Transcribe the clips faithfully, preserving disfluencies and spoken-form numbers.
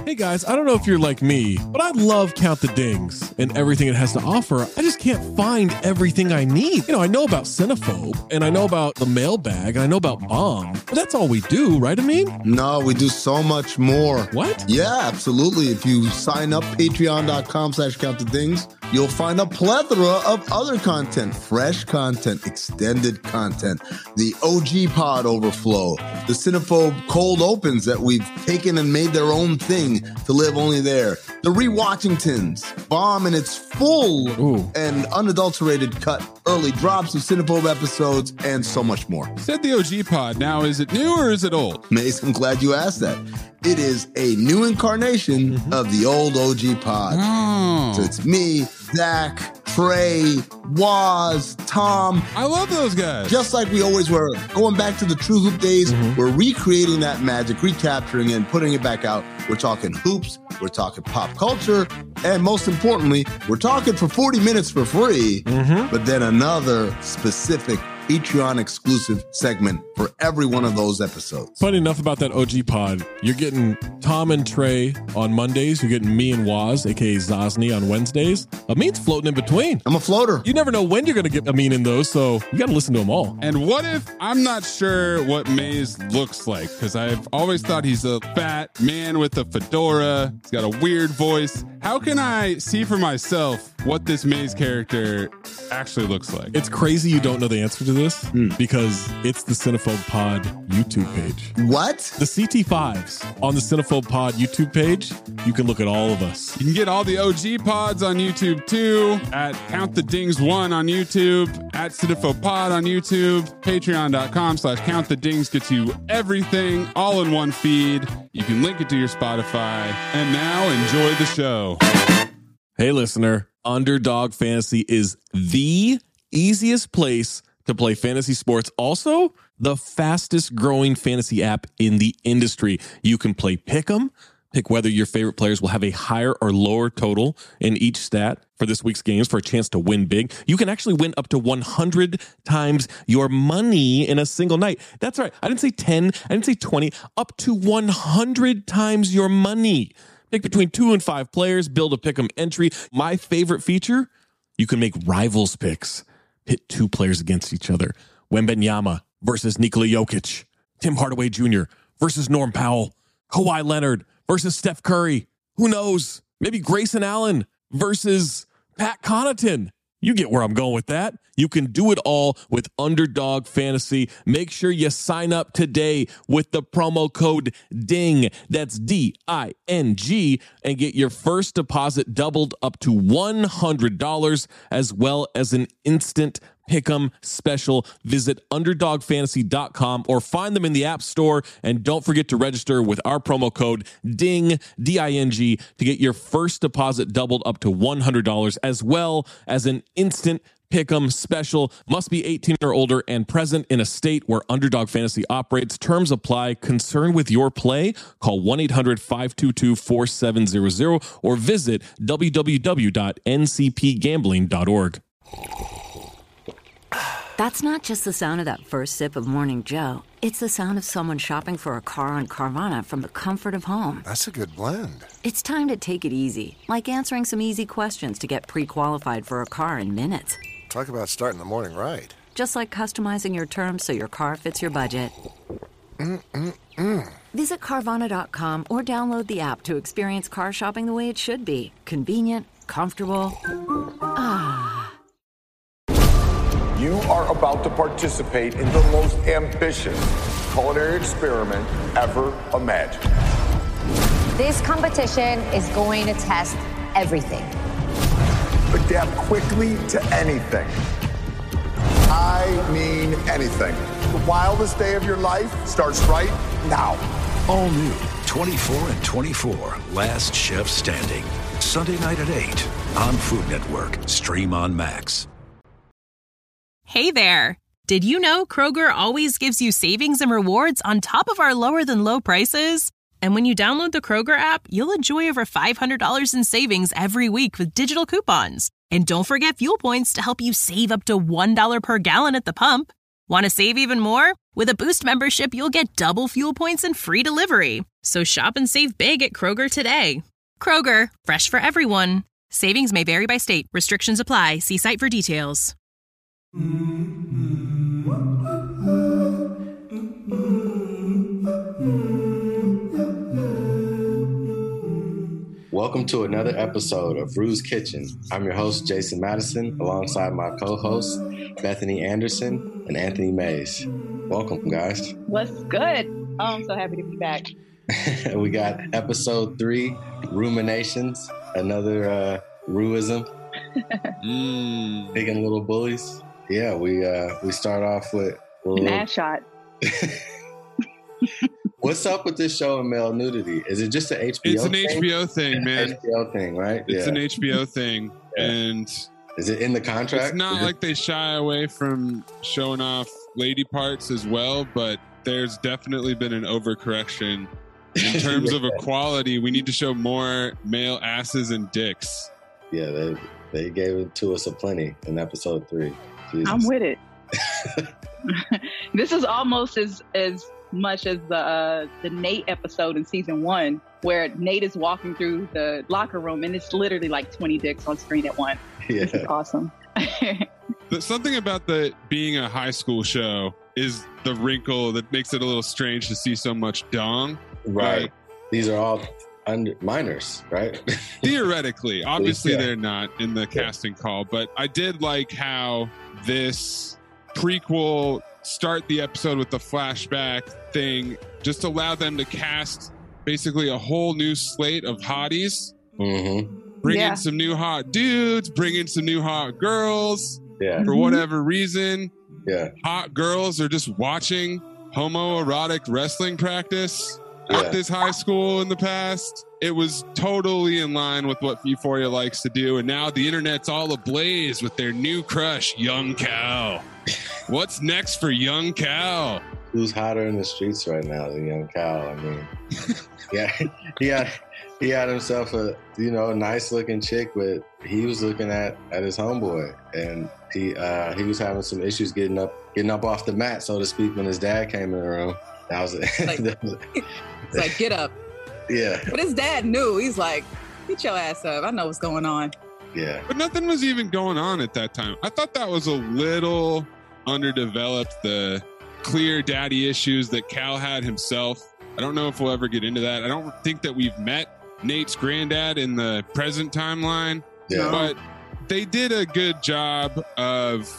Hey guys, I don't know if you're like me, but I love Count the Dings and everything it has to offer. I just can't find everything I need. You know, I know about Cinephobe, and I know about the mailbag, and I know about Bomb, but that's all we do, right, Amin? No, we do so much more. What? Yeah, absolutely. If you sign up, patreon.com slash count the dings, you'll find a plethora of other content, fresh content, extended content, the O G Pod overflow, the Cinephobe cold opens that we've taken and made their own thing to live only there, the Rewatchingtons, Bomb in its full Ooh. and unadulterated cut, early drops of Cinephobe episodes, and so much more. Said the O G Pod. Now, is it new or is it old? Mace, I'm glad you asked that. It is a new incarnation mm-hmm. of the old O G Pod. Oh. So it's me, Zach, Trey, Waz, Tom. I love those guys. Just like we always were. Going back to the True Hoop days, mm-hmm. we're recreating that magic, recapturing it, and putting it back out. We're talking hoops, we're talking pop culture, and most importantly, we're talking for forty minutes for free, mm-hmm. but then another specific Patreon exclusive segment for every one of those episodes. Funny enough about that O G Pod, you're getting Tom and Trey on Mondays. You're getting me and Waz, aka Zosny, on Wednesdays. Amin's floating in between. I'm a floater. You never know when you're going to get Amin in those, so you got to listen to them all. And what if I'm not sure what Maze looks like? Because I've always thought he's a fat man with a fedora. He's got a weird voice. How can I see for myself what this Maze character actually looks like? It's crazy you don't know the answer to this mm. because it's the Cinephobe Pod YouTube page. What? The C T fives on the Cinephobe Pod YouTube page. You can look at all of us. You can get all the O G Pods on YouTube too, at Count the Dings one on YouTube, at Cinephobe Pod on YouTube, patreon.com slash Count the Dings gets you everything all in one feed. You can link it to your Spotify. And now enjoy the show. Hey listener, Underdog Fantasy is the easiest place to play fantasy sports. Also, the fastest growing fantasy app in the industry. You can play Pick'em, pick whether your favorite players will have a higher or lower total in each stat for this week's games for a chance to win big. You can actually win up to one hundred times your money in a single night. That's right. I didn't say ten. I didn't say twenty. Up to one hundred times your money. Pick between two and five players, build a Pick'em entry. My favorite feature, you can make rivals picks. Pit two players against each other. Wembanyama versus Nikola Jokic. Tim Hardaway Junior versus Norm Powell. Kawhi Leonard versus Steph Curry. Who knows? Maybe Grayson Allen versus Pat Connaughton. You get where I'm going with that. You can do it all with Underdog Fantasy. Make sure you sign up today with the promo code DING. That's D I N G, and get your first deposit doubled up to one hundred dollars, as well as an instant Pick'em special. Visit underdog fantasy dot com or find them in the App Store. And don't forget to register with our promo code DING, D I N G, to get your first deposit doubled up to one hundred dollars, as well as an instant Pick'em special. Must be eighteen or older and present in a state where Underdog Fantasy operates. Terms apply. Concerned with your play? Call one eight hundred five two two four seven zero zero or visit w w w dot n c p gambling dot org. That's not just the sound of that first sip of Morning Joe. It's the sound of someone shopping for a car on Carvana from the comfort of home. That's a good blend. It's time to take it easy, like answering some easy questions to get pre-qualified for a car in minutes. Talk about starting the morning right. Just like customizing your terms so your car fits your budget. Mm-mm-mm. Visit Carvana dot com or download the app to experience car shopping the way it should be. Convenient, comfortable. Ah. You are about to participate in the most ambitious culinary experiment ever imagined. This competition is going to test everything. Adapt quickly to anything. I mean anything. The wildest day of your life starts right now. All new, twenty-four and twenty-four, Last Chef Standing. Sunday night at eight on Food Network. Stream on Max. Hey there. Did you know Kroger always gives you savings and rewards on top of our lower than low prices? And when you download the Kroger app, you'll enjoy over five hundred dollars in savings every week with digital coupons. And don't forget fuel points to help you save up to one dollar per gallon at the pump. Want to save even more? With a Boost membership, you'll get double fuel points and free delivery. So shop and save big at Kroger today. Kroger, fresh for everyone. Savings may vary by state. Restrictions apply. See site for details. Welcome to another episode of Rue's Kitchen. I'm your host, Jason Madison, alongside my co-hosts, Bethany Anderson and Anthony Mays. Welcome, guys. What's good? Oh, I'm so happy to be back. We got episode three, Ruminations, another uh, Ruism. mm. Big and little bullies. Yeah, we uh, we start off with a little... Mad shot. What's up with this show and male nudity? Is it just an H B O It's an thing? H B O thing, man. H B O thing, right? It's yeah. an H B O thing. Yeah. And is it in the contract? It's not is like it... they shy away from showing off lady parts as well, but there's definitely been an overcorrection in terms yeah. of equality. We need to show more male asses and dicks. Yeah, they they gave it to us aplenty in episode three. Jesus. I'm with it. This is almost as as much as the uh, the Nate episode in season one, where Nate is walking through the locker room and it's literally like twenty dicks on screen at once. Yeah. This is awesome. But something about the being a high school show is the wrinkle that makes it a little strange to see so much dong. Right. Right. These are all under minors, right? Theoretically. Obviously, yeah. they're not in the casting call, but I did like how this prequel start the episode with the flashback thing just allowed them to cast basically a whole new slate of hotties. Mm-hmm. Bring yeah. in some new hot dudes, bring in some new hot girls. Yeah. For whatever reason. Yeah. Hot girls are just watching homoerotic wrestling practice yeah. at this high school in the past. It was totally in line with what Euphoria likes to do. And now the internet's all ablaze with their new crush, Young Cal. What's next for Young Cal? Who's hotter in the streets right now than Young Cal? I mean, yeah, he had he had himself a you know nice looking chick, but he was looking at, at his homeboy, and he uh, he was having some issues getting up getting up off the mat, so to speak, when his dad came in the room. That was it. Like, it's like, get up. Yeah. But his dad knew. He's like, get your ass up. I know what's going on. Yeah. But nothing was even going on at that time. I thought that was a little underdeveloped, the clear daddy issues that Cal had himself. I don't know if we'll ever get into that. I don't think that we've met Nate's granddad in the present timeline. Yeah. But they did a good job of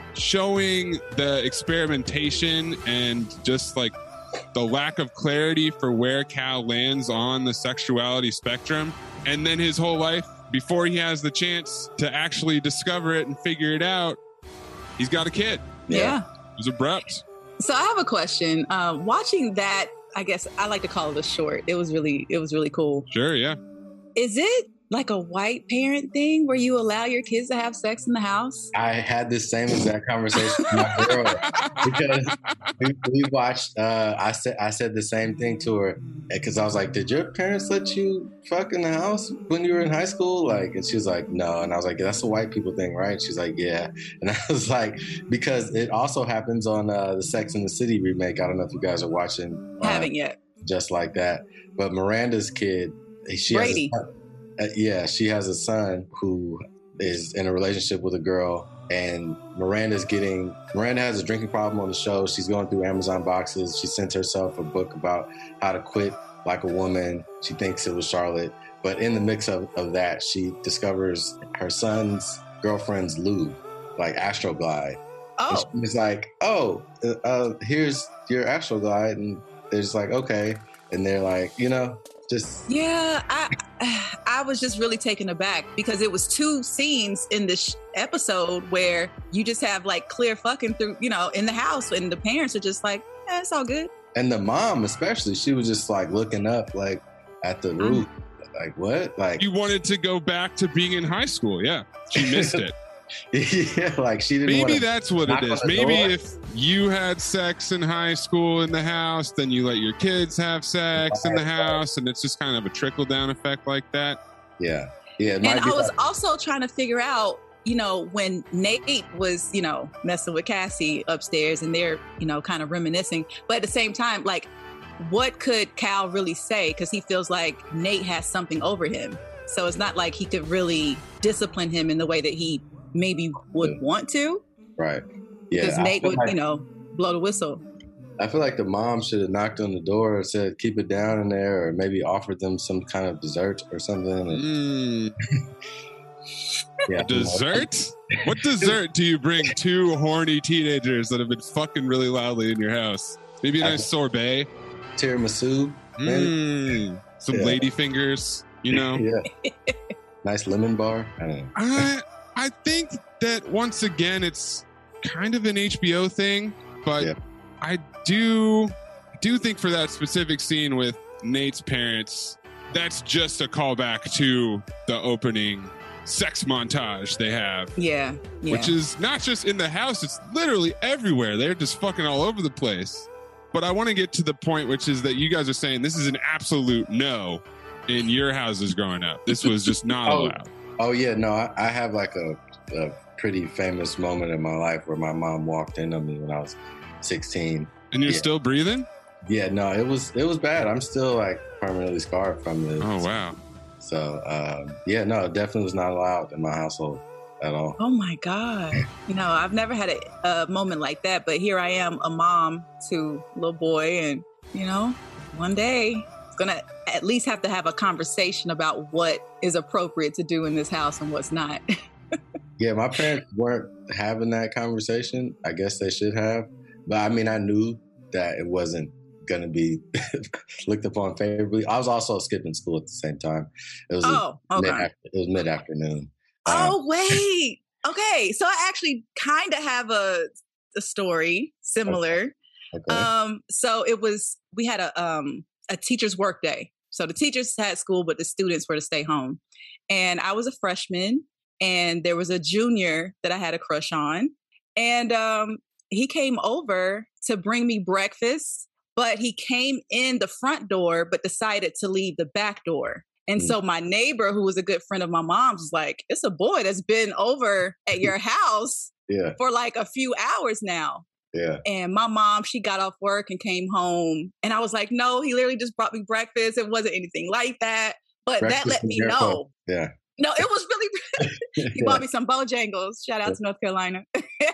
showing the experimentation and just like the lack of clarity for where Cal lands on the sexuality spectrum. And then his whole life, before he has the chance to actually discover it and figure it out, he's got a kid. Yeah. yeah. It was abrupt. So I have a question. Uh, watching that, I guess I like to call it a short. It was really, it was really cool. Sure, yeah. Is it like a white parent thing where you allow your kids to have sex in the house? I had this same exact conversation with my girl because we, we watched. Uh, I said I said the same thing to her because I was like, "Did your parents let you fuck in the house when you were in high school?" Like, and she was like, "No," and I was like, "That's a white people thing, right?" She's like, "Yeah," and I was like, "Because it also happens on uh, the Sex and the City remake. I don't know if you guys are watching. Uh, Haven't yet. Just like that, but Miranda's kid, she Brady. Has a, Uh, yeah, she has a son who is in a relationship with a girl, and Miranda's getting Miranda has a drinking problem on the show. She's going through Amazon boxes. She sent herself a book about how to quit like a woman. She thinks it was Charlotte, but in the mix of, of that, she discovers her son's girlfriend's lube, like Astroglide. Oh, and she's like, "Oh, uh, uh, here's your Astroglide," and they're just like, "Okay," and they're like, you know. Just yeah, I I was just really taken aback because it was two scenes in this episode where you just have like clear fucking through, you know, in the house, and the parents are just like, eh, it's all good. And the mom, especially, she was just like looking up, like at the roof, mm-hmm. like what? Like you wanted to go back to being in high school? Yeah, she missed it. Yeah, like she didn't. Maybe that's what it is. Maybe door. If you had sex in high school in the house, then you let your kids have sex in the house, and it's just kind of a trickle down effect like that. Yeah, yeah. And I was like- also trying to figure out, you know, when Nate was, you know, messing with Cassie upstairs, and they're, you know, kind of reminiscing, but at the same time, like, what could Cal really say? Because he feels like Nate has something over him. So it's not like he could really discipline him in the way that he maybe would want to. Right. Yeah. Because Nate would, like, you know, blow the whistle. I feel like the mom should have knocked on the door and said, keep it down in there, or maybe offered them some kind of dessert or something. Mm. Yeah. Dessert? What dessert do you bring two horny teenagers that have been fucking really loudly in your house? Maybe a nice sorbet? Tiramisu? Mm. Some Yeah. lady fingers, you know? Yeah. Nice lemon bar? I don't know. I, I think that once again, it's kind of an H B O thing, but Yeah. I do, do think for that specific scene with Nate's parents, that's just a callback to the opening sex montage they have. Yeah, yeah. Which is not just in the house, it's literally everywhere. They're just fucking all over the place. But I want to get to the point, which is that you guys are saying this is an absolute no in your houses growing up. This was just not Oh. allowed. Oh, yeah. No, I, I have like a, a pretty famous moment in my life where my mom walked in on me when I was sixteen. And you're Yeah. still breathing? Yeah, no, it was it was bad. I'm still like permanently scarred from it. Oh, wow. So, um, yeah, no, it definitely was not allowed in my household at all. Oh my God. You know, I've never had a, a moment like that, but here I am, a mom to a little boy. And, you know, one day it's going to at least have to have a conversation about what is appropriate to do in this house and what's not. Yeah, my parents weren't having that conversation. I guess they should have. But I mean, I knew that it wasn't going to be looked upon favorably. I was also skipping school at the same time. It was Oh, okay. mid, it was mid afternoon. Oh, wait. Okay. So I actually kind of have a, a story similar. Okay. Um, so it was, we had a, um, a teacher's work day. So the teachers had school, but the students were to stay home. And I was a freshman and there was a junior that I had a crush on. And, um, he came over to bring me breakfast, but he came in the front door, but decided to leave the back door. And Mm. so my neighbor, who was a good friend of my mom's, was like, it's a boy that's been over at your house Yeah, for like a few hours now. yeah. And my mom, she got off work and came home. And I was like, no, he literally just brought me breakfast. It wasn't anything like that. But Breakfast that let and me haircut. know. Yeah. No, it was really, he bought me some Bojangles. Shout out to North Carolina.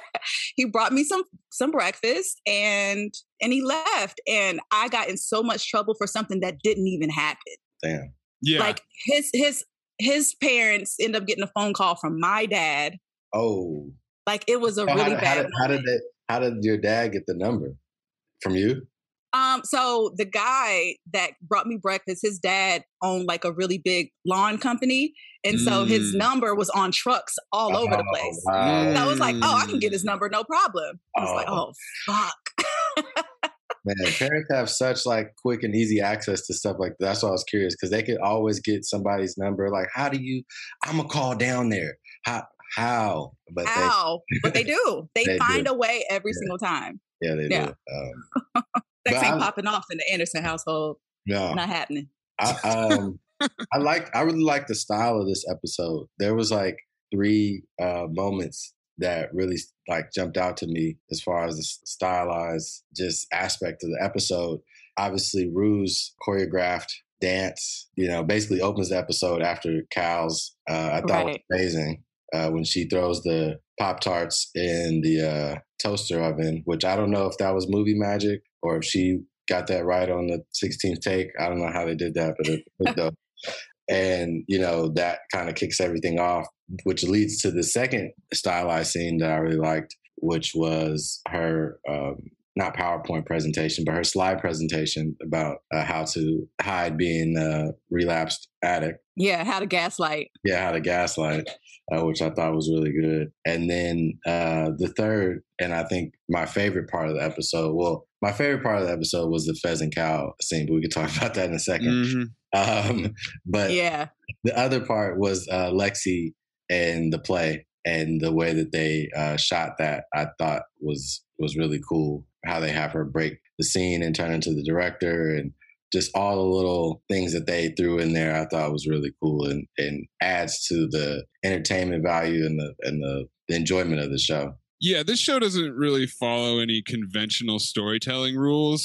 He brought me some some breakfast and and he left. And I got in so much trouble for something that didn't even happen. Damn. Yeah. Like his his his parents end up getting a phone call from my dad. Oh. Like it was a So really how, how bad did, how did moment. they, how did your dad get the number from you? Um, so the guy that brought me breakfast, his dad owned like a really big lawn company. And so his Mm. number was on trucks all over the Oh, place. wow. So I was like, oh, I can get his number, no problem. I was like, Oh. oh, fuck. Man, parents have such like quick and easy access to stuff like that. That's why I was curious because they could always get somebody's number. Like, how do you? I'm gonna call down there. How? How? But How? But they do. They, They find do. a way every Yeah. single time. they, yeah, they Yeah. do. Um, Sex But ain't I- popping off in the Anderson household. no, Not happening. I, um, I like. I really like the style of this episode. There was like three uh, moments that really like jumped out to me as far as the s- stylized just aspect of the episode. Obviously, Rue's choreographed dance, you know, basically opens the episode after Cal's. Uh, I thought was Right. amazing uh, when she throws the Pop Tarts in the uh, toaster oven, which I don't know if that was movie magic or if she got that right on the sixteenth take. I don't know how they did that, but it was dope. And, you know, that kind of kicks everything off, which leads to the second stylized scene that I really liked, which was her, um, not PowerPoint presentation, but her slide presentation about uh, how to hide being a relapsed addict. Yeah, how to gaslight. Yeah, how to gaslight, uh, which I thought was really good. And then uh, the third, and I think my favorite part of the episode, well, my favorite part of the episode was the Fez and Cow scene, but we could talk about that in a second. Mhm. Um, but Yeah. the other part was uh, Lexi and the play and the way that they uh, shot that. I thought was was really cool. How they have her break the scene and turn into the director, and just all the little things that they threw in there. I thought was really cool and, and adds to the entertainment value and the and the, the enjoyment of the show. Yeah, this show doesn't really follow any conventional storytelling rules,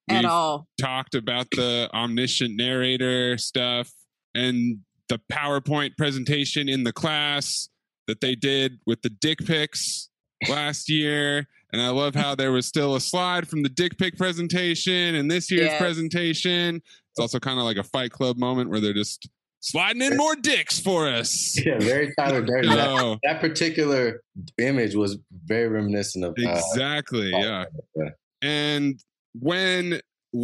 At We've all. talked about the omniscient narrator stuff and the PowerPoint presentation in the class that they did with the dick pics last year. And I love how there was still a slide from the dick pic presentation and this year's Yeah. presentation. It's also kind of like a Fight Club moment where they're just sliding in more dicks for us. Yeah, very Tyler Durden. So- that, that particular image was very reminiscent of uh, Exactly. Yeah. yeah. And when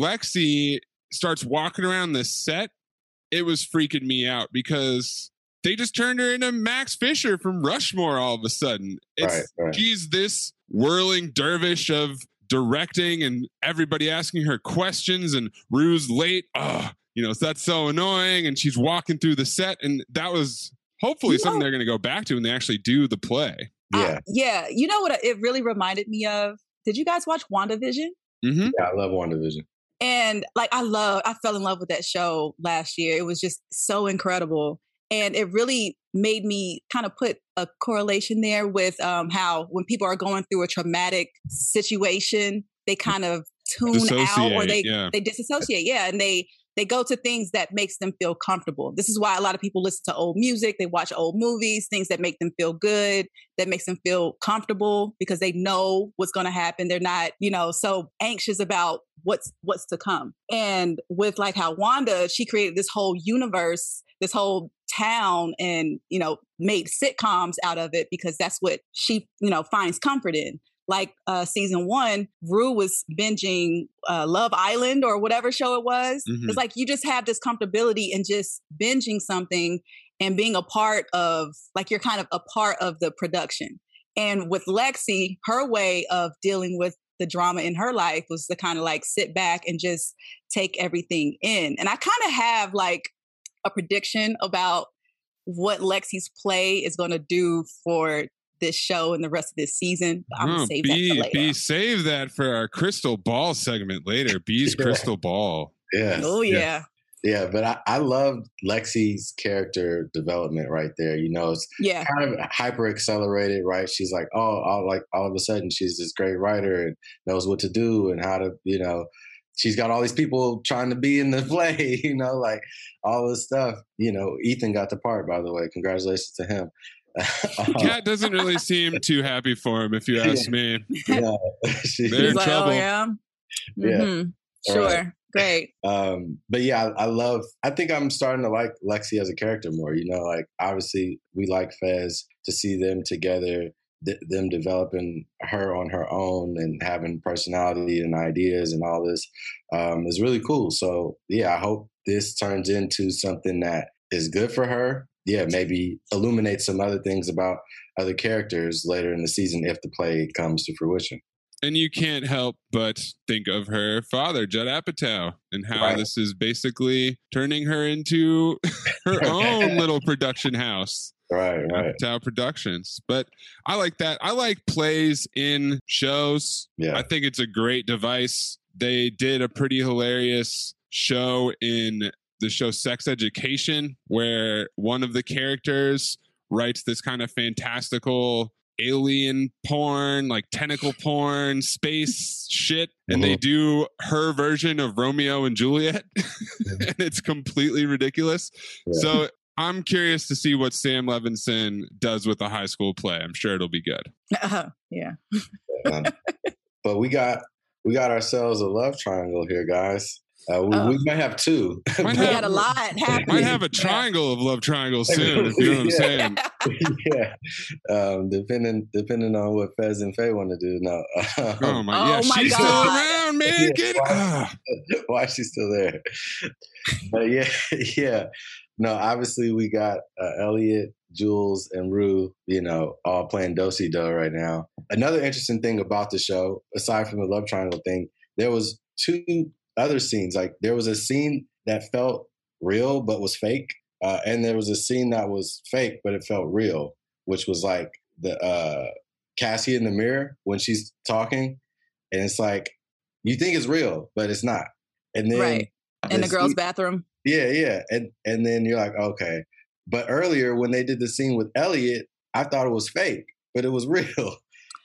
Lexi starts walking around the set, it was freaking me out because they just turned her into Max Fisher from Rushmore all of a sudden. It's, Right, right. She's this whirling dervish of directing and everybody asking her questions, and Rue's late. Oh, you know, that's so annoying. And she's walking through the set, and that was hopefully You something know- they're going to go back to when they actually do the play. Yeah, Yeah. You know what it really reminded me of? Did you guys watch WandaVision? Mm-hmm. yeah, I love WandaVision. And like I love, I fell in love with that show last year. It was just so incredible. And it really made me kind of put a correlation there with um, how when people are going through a traumatic situation, they kind of tune out or Dissociate, they yeah. they disassociate. Yeah. And they they go to things that makes them feel comfortable. This is why a lot of people listen to old music. They watch old movies, things that make them feel good, that makes them feel comfortable because they know what's going to happen. They're not, you know, so anxious about what's what's to come. And with like how Wanda, she created this whole universe, this whole town, and, you know, made sitcoms out of it because that's what she, you know, finds comfort in. Like uh, season one, Rue was binging uh, Love Island or whatever show it was. Mhm. It's like you just have this comfortability in just binging something and being a part of, like you're kind of a part of the production. And with Lexi, her way of dealing with the drama in her life was to kind of like sit back and just take everything in. And I kind of have like a prediction about what Lexi's play is going to do for this show and the rest of this season. I'm Oh, gonna save B, that for later. B, save that for our crystal ball segment later. B's Yeah. crystal ball. Yeah. Oh yeah. Yeah, but I, I loved Lexi's character development right there. You know, it's Yeah. kind of hyper accelerated, right? She's like, oh, all, like all of a sudden she's this great writer and knows what to do and how to, you know, she's got all these people trying to be in the play, you know, like all this stuff. You know, Ethan got the part, by the way. Congratulations to him. Kat doesn't really seem too happy for him, if you ask me. Yeah, she- They're in He's like, trouble. oh yeah. Yeah. Mhm. All Sure. right. Great. Um, but yeah, I, I love, I think I'm starting to like Lexi as a character more, you know, like obviously we like Fez, to see them together, th- them developing her on her own and having personality and ideas and all this um, is really cool. So yeah, I hope this turns into something that is good for her. Yeah, maybe illuminate some other things about other characters later in the season if the play comes to fruition. And you can't help but think of her father, Judd Apatow, and how Right. this is basically turning her into her own little production house. Right, right. Apatow Productions. But I like that. I like plays in shows. Yeah. I think it's a great device. They did a pretty hilarious show in the show Sex Education, where one of the characters writes this kind of fantastical alien porn, like tentacle porn, space shit, and they do her version of Romeo and Juliet, and it's completely ridiculous. Yeah. So I'm curious to see what Sam Levinson does with a high school play. I'm sure it'll be good. Uh, yeah. Um, but we got we got ourselves a love triangle here, guys. Uh, we, Oh. we might have two. Might We have- got a lot happening. Might have a triangle of love triangles soon, if you know what I'm Yeah. saying. Yeah, um, depending depending on what Fez and Faye want to do. No, Oh my, Oh yeah, my she's still God. around, man. Yeah, Get it. why- Ah. why is she still there? But yeah, yeah. No, obviously we got uh, Elliot, Jules, and Rue, you know, all playing do-si-do right now. Another interesting thing about the show, aside from the love triangle thing, there was two other scenes. Like there was a scene that felt real but was fake, uh, and there was a scene that was fake but it felt real, which was like the uh, Cassie in the mirror when she's talking, and it's like you think it's real but it's not. And then Right. In the the girls' scene- bathroom. yeah, yeah. And and then you're like, okay. But earlier when they did the scene with Elliot, I thought it was fake, but it was real.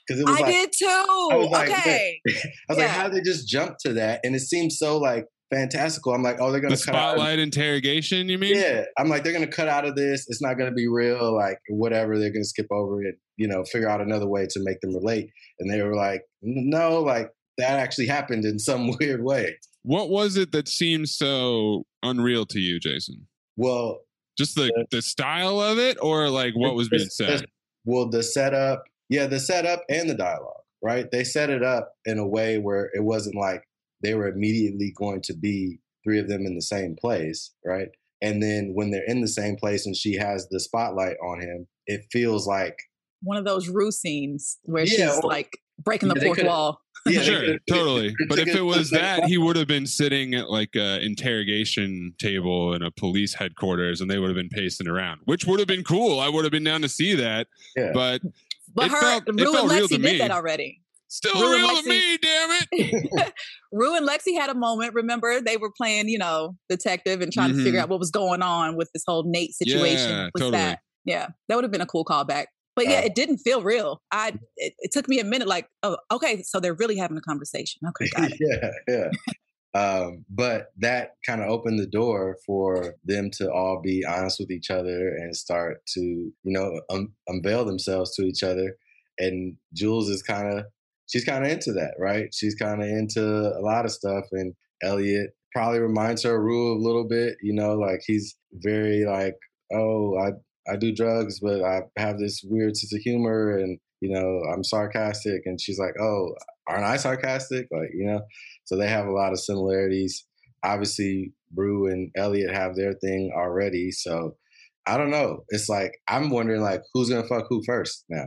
Because it was I like, did too. I was like, Okay. I was Yeah. like, how did they just jump to that? And it seemed so like fantastical. I'm like, oh, they're gonna The cut out spotlight interrogation, you mean? Yeah, I'm like, they're gonna cut out of this. It's not gonna be real. Like whatever, they're gonna skip over it. You know, figure out another way to make them relate. And they were like, no, like that actually happened in some weird way. What was it that seemed so unreal to you, Jason? Well, just the uh, the style of it, or like what was being said? Well, the setup, yeah, the setup and the dialogue, right? They set it up in a way where it wasn't like they were immediately going to be three of them in the same place, right? And then when they're in the same place and she has the spotlight on him, it feels like one of those Rue scenes where yeah, she's or, like breaking the yeah, fourth wall. Yeah, sure, totally. But if it was that, he would have been sitting at like a interrogation table in a police headquarters, and they would have been pacing around, which would have been cool. I would have been down to see that. Yeah. But but it her, felt, Rue it felt and real Lexi to did me. that already. Still Rue real Lexi, to me, damn it. Rue and Lexi had a moment. Remember, they were playing, you know, detective and trying mm-hmm. to figure out what was going on with this whole Nate situation. Yeah, was totally. that? Yeah, that would have been a cool callback. But yeah, uh, it didn't feel real. I it, it took me a minute, like, oh, okay, so they're really having a conversation. Okay, got it. yeah, yeah. um, but that kind of opened the door for them to all be honest with each other and start to, you know, um, unveil themselves to each other. And Jules is kind of, she's kind of into that, right? She's kind of into a lot of stuff. And Elliot probably reminds her of Rue a little bit, you know, like he's very like, oh, I. I do drugs, but I have this weird sense of humor and, you know, I'm sarcastic. And she's like, oh, aren't I sarcastic? Like, you know, so they have a lot of similarities. Obviously, Rue and Elliot have their thing already. So I don't know. It's like, I'm wondering like, who's going to fuck who first now?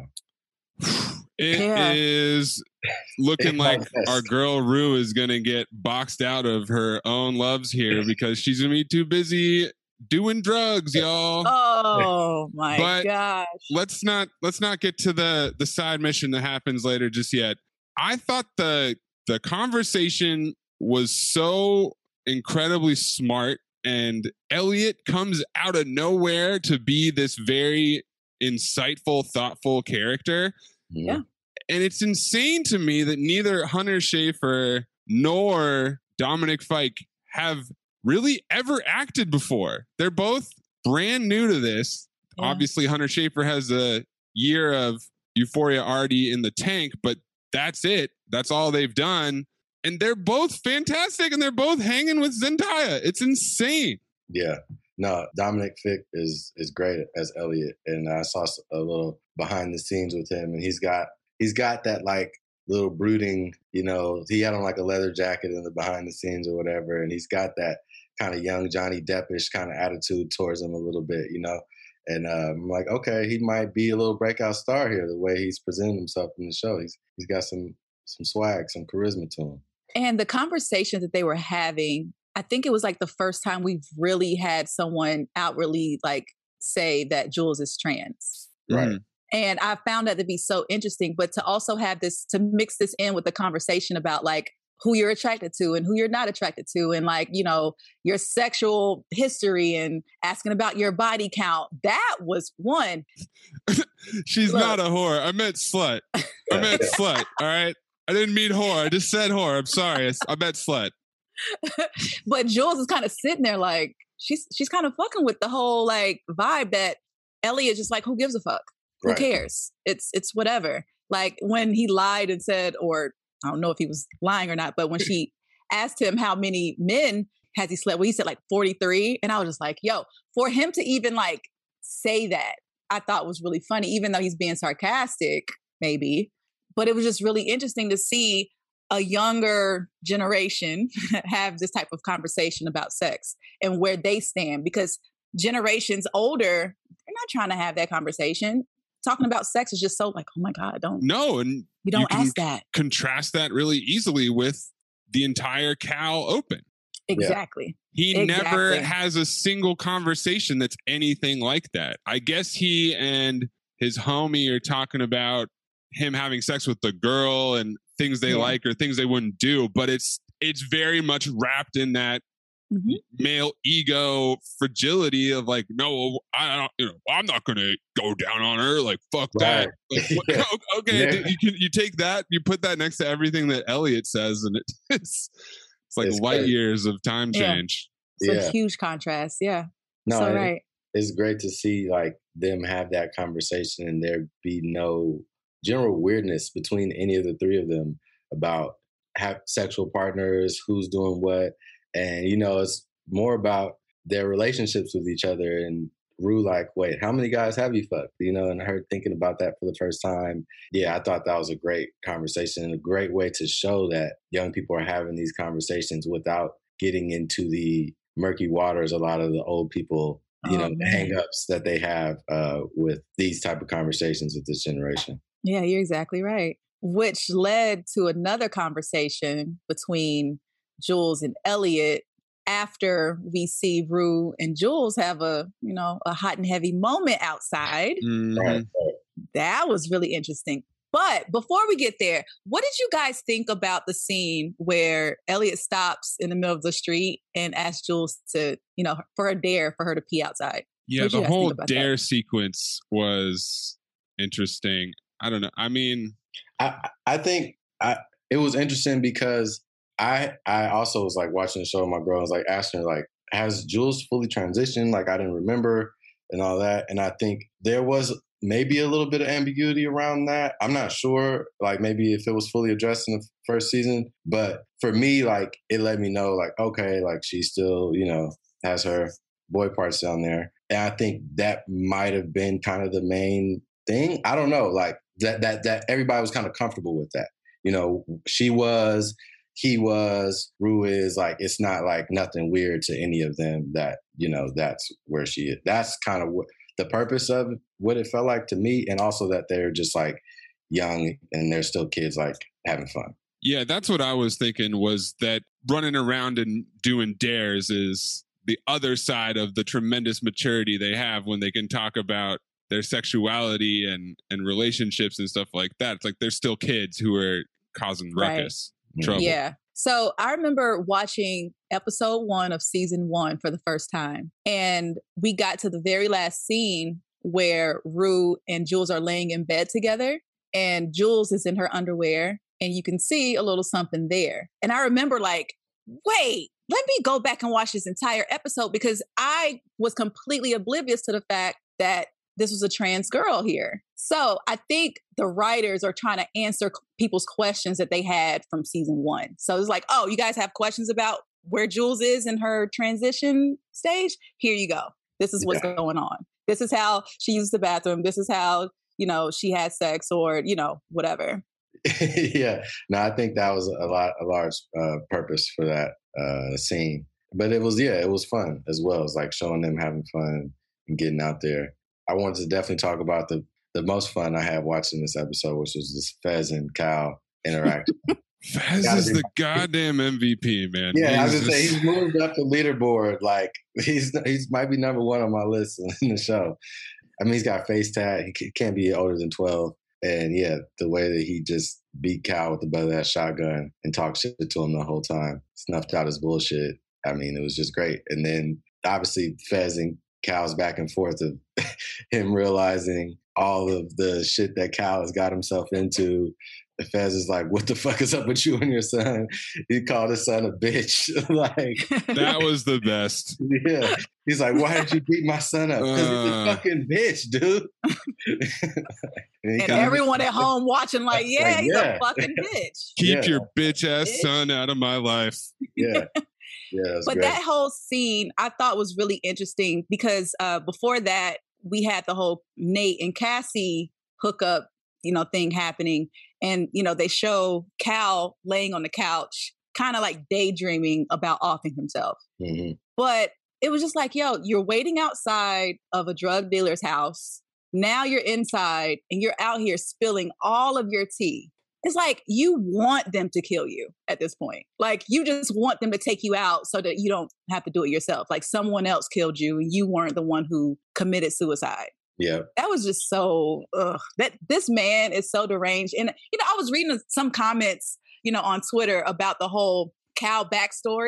It yeah. is looking like our girl Rue is going to get boxed out of her own loves here because she's going to be too busy doing drugs, y'all. Oh my but gosh. Let's not let's not get to the the side mission that happens later just yet. I thought the the conversation was so incredibly smart, and Elliot comes out of nowhere to be this very insightful, thoughtful character. Yeah. And it's insane to me that neither Hunter Schafer nor Dominic Fike have really ever acted before. They're both brand new to this. Yeah. Obviously, Hunter Schafer has a year of Euphoria already in the tank, but that's it. That's all they've done. And they're both fantastic, and they're both hanging with Zendaya. It's insane. Yeah. No, Dominic Fike is is great as Elliot, and I saw a little behind the scenes with him, and he's got he's got that like little brooding, you know, he had on like a leather jacket in the behind the scenes or whatever, and he's got that kind of young Johnny Deppish kind of attitude towards him a little bit, you know. And um, I'm like, okay, he might be a little breakout star here, the way he's presenting himself in the show. He's he's got some some swag, some charisma to him. And the conversation that they were having, I think it was like the first time we've really had someone outwardly like say that Jules is trans. Right. Mm-hmm. And I found that to be so interesting, but to also have this, to mix this in with the conversation about like who you're attracted to and who you're not attracted to, and like, you know, your sexual history and asking about your body count. That was one. She's Look. not a whore. I meant slut. I meant slut. All right. I didn't mean whore. I just said whore. I'm sorry. I meant slut. But Jules is kind of sitting there like, she's she's kind of fucking with the whole like vibe that Elliot just like, who gives a fuck? Right. Who cares? It's it's whatever. Like when he lied and said, or I don't know if he was lying or not, but when she asked him how many men has he slept with, he said like forty-three. And I was just like, yo, for him to even like say that, I thought was really funny, even though he's being sarcastic, maybe. But it was just really interesting to see a younger generation have this type of conversation about sex and where they stand, because generations older, they're not trying to have that conversation. Talking about sex is just so like, oh my God, don't. No, and you don't you ask that. Contrast that really easily with the entire Cal Open. Exactly. He exactly. never has a single conversation that's anything like that. I guess he and his homie are talking about him having sex with the girl and things they yeah. like or things they wouldn't do, but it's it's very much wrapped in that mm-hmm. male ego fragility of like, no, I don't, you know, I'm not going to go down on her. Like, fuck right. that. Like, what, okay, yeah. you can, you take that, you put that next to everything that Elliot says, and it, it's it's like it's light great. years of time change. Yeah. It's yeah. a huge contrast. Yeah. No, so right. It's great to see like them have that conversation and there be no general weirdness between any of the three of them about have sexual partners, who's doing what. And, you know, it's more about their relationships with each other. And Rue like, wait, how many guys have you fucked? You know, and her thinking about that for the first time. Yeah, I thought that was a great conversation and a great way to show that young people are having these conversations without getting into the murky waters a lot of the old people, you oh, know, man. hang-ups that they have uh, with these type of conversations with this generation. Yeah, you're exactly right. Which led to another conversation between Jules and Elliot after we see Rue and Jules have a, you know, a hot and heavy moment outside. Mm-hmm. That was really interesting. But before we get there, what did you guys think about the scene where Elliot stops in the middle of the street and asks Jules to, you know, for a dare for her to pee outside? Yeah, the whole dare that? sequence was interesting. I don't know. I mean, I I think I it was interesting because I I also was like watching the show with my girl. I was like asking her like, has Jules fully transitioned? Like I didn't remember and all that. And I think there was maybe a little bit of ambiguity around that. I'm not sure, like maybe if it was fully addressed in the first season, but for me, like it let me know like, okay, like she still, you know, has her boy parts down there. And I think that might have been kind of the main thing. I don't know, like that, that, that everybody was kind of comfortable with that. You know, she was, he was, Rue is, like, it's not like nothing weird to any of them that, you know, that's where she is. That's kind of what the purpose of what it felt like to me. And also that they're just like young and they're still kids, like having fun. Yeah, that's what I was thinking, was that running around and doing dares is the other side of the tremendous maturity they have when they can talk about their sexuality and, and relationships and stuff like that. It's like they're still kids who are causing ruckus, right. trouble. Yeah. So I remember watching episode one of season one for the first time. And we got to the very last scene where Rue and Jules are laying in bed together. And Jules is in her underwear. And you can see a little something there. And I remember like, wait, let me go back and watch this entire episode, because I was completely oblivious to the fact that this was a trans girl here. So I think the writers are trying to answer people's questions that they had from season one. So it's like, oh, you guys have questions about where Jules is in her transition stage? Here you go. This is what's yeah. going on. This is how she uses the bathroom. This is how, you know, she had sex, or, you know, whatever. Yeah. No, I think that was a lot, a large uh, purpose for that uh, scene. But it was, yeah, it was fun as well. It's like showing them having fun and getting out there. I wanted to definitely talk about the, the most fun I had watching this episode, which was this Fez and Cal interaction. Fez is the goddamn M V P, man. Yeah, he's I was just say he's moved up the leaderboard. Like he's he's might be number one on my list in the show. I mean, he's got face tat. He can't be older than twelve. And yeah, the way that he just beat Cal with the butt of that shotgun and talked shit to him the whole time, snuffed out his bullshit. I mean, it was just great. And then obviously Fez and Cal's back and forth of him realizing all of the shit that Cal has got himself into. The Fez is like, what the fuck is up with you and your son? He called his son a bitch. Like that was the best. Yeah. He's like, why did you beat my son up? Because uh, he's a fucking bitch, dude. and and everyone of, at home watching like, yeah, like, he's yeah. a fucking bitch. Keep yeah. your bitch ass bitch. son out of my life. Yeah. Yeah, but great. That whole scene I thought was really interesting because uh, before that, we had the whole Nate and Cassie hookup, you know, thing happening. And, you know, they show Cal laying on the couch, kind of like daydreaming about offing himself. Mm-hmm. But it was just like, yo, you're waiting outside of a drug dealer's house. Now you're inside and you're out here spilling all of your tea. It's like you want them to kill you at this point. Like you just want them to take you out so that you don't have to do it yourself. Like someone else killed you and you weren't the one who committed suicide. Yeah. That was just so, ugh, that this man is so deranged. And, you know, I was reading some comments, you know, on Twitter about the whole Cal backstory.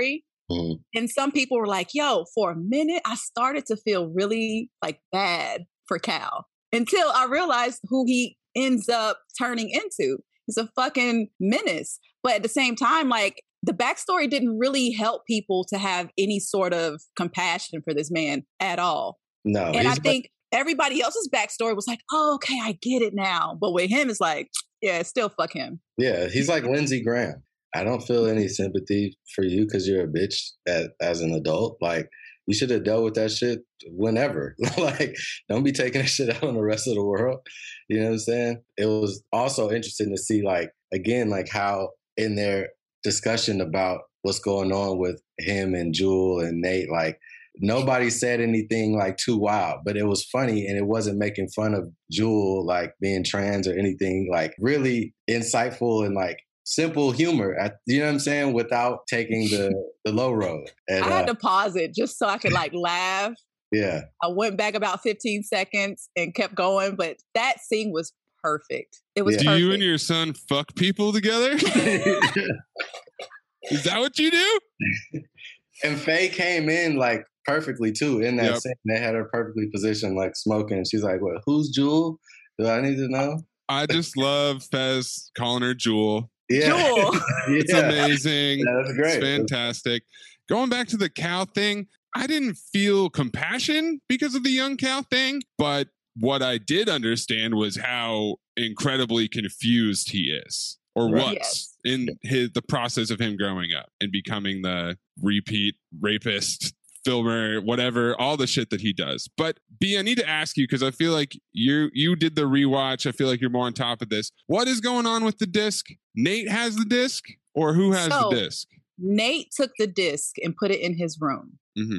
Mm. And some people were like, yo, for a minute, I started to feel really like bad for Cal until I realized who he ends up turning into. He's a fucking menace. But at the same time, like, the backstory didn't really help people to have any sort of compassion for this man at all. No. And I think everybody else's backstory was like, oh, okay, I get it now. But with him, it's like, yeah, still fuck him. Yeah, he's like Lindsey Graham. I don't feel any sympathy for you because you're a bitch at, as an adult. Like, you should have dealt with that shit whenever. Like, don't be taking that shit out on the rest of the world. You know what I'm saying? It was also interesting to see, like, again, like how in their discussion about what's going on with him and Jewel and Nate, like, nobody said anything like too wild, but it was funny and it wasn't making fun of Jewel like being trans or anything, like really insightful and like simple humor, at, you know what I'm saying, without taking the, the low road. And, I had uh, to pause it just so I could like laugh. Yeah. I went back about fifteen seconds and kept going, but that scene was perfect. It was Do perfect. you and your son fuck people together? Is that what you do? And Faye came in like perfectly too in that Yep. scene. They had her perfectly positioned, like smoking. She's like, "What? Who's Jewel? Do I need to know?" I just love Fez calling her Jewel. Yeah, Jewel. It's Yeah. amazing. Yeah, that's great. It's fantastic. Going back to the cow thing, I didn't feel compassion because of the young cow thing, but what I did understand was how incredibly confused he is, or Right. was Yes. in his the process of him growing up and becoming the repeat rapist, filmer, whatever, all the shit that he does. But B, I need to ask you because I feel like you you did the rewatch. I feel like you're more on top of this. What is going on with the disc? Nate has the disc, or who has So- the disc? Nate took the disc and put it in his room. Mm-hmm.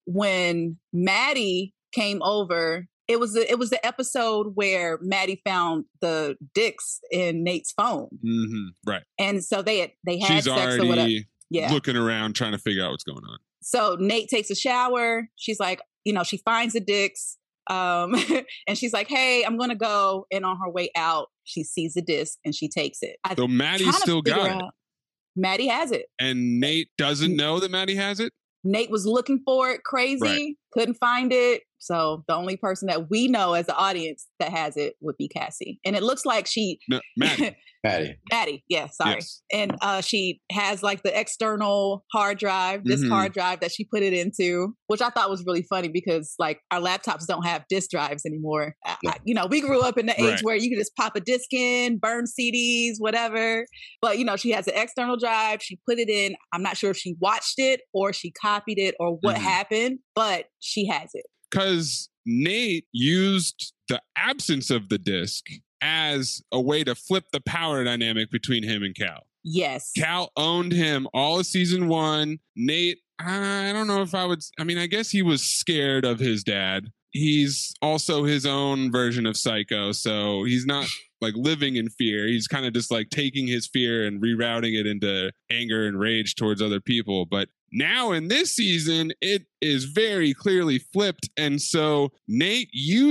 When Maddie came over, it was the, it was the episode where Maddie found the dicks in Nate's phone, Mm-hmm. Right. and so they had they had She's sex or whatever. already Yeah. looking around trying to figure out what's going on. So Nate takes a shower. She's like, you know, she finds the dicks, um, and she's like, "Hey, I'm gonna go." And on her way out, she sees the disc and she takes it. I So Maddie trying to still got figure it. out- Maddie has it. And Nate doesn't know that Maddie has it? Nate was looking for it crazy, Right. couldn't find it. So the only person that we know as the audience that has it would be Cassie. And it looks like she, No, Maddie. Patty. Maddie, yeah, sorry. Yes. And uh, she has like the external hard drive, disk Mhm. hard drive that she put it into, which I thought was really funny because like our laptops don't have disk drives anymore. I, I, you know, we grew up in the age Right. where you could just pop a disk in, burn C Ds, whatever. But you know, she has an external drive. She put it in. I'm not sure if she watched it or she copied it or what Mhm. happened, but she has it. Because Nate used the absence of the disc as a way to flip the power dynamic between him and Cal. Yes. Cal owned him all of season one. Nate, I don't know if I would, I mean, I guess he was scared of his dad. He's also his own version of psycho. So he's not like living in fear. He's kind of just like taking his fear and rerouting it into anger and rage towards other people. But now in this season, it is very clearly flipped. And so Nate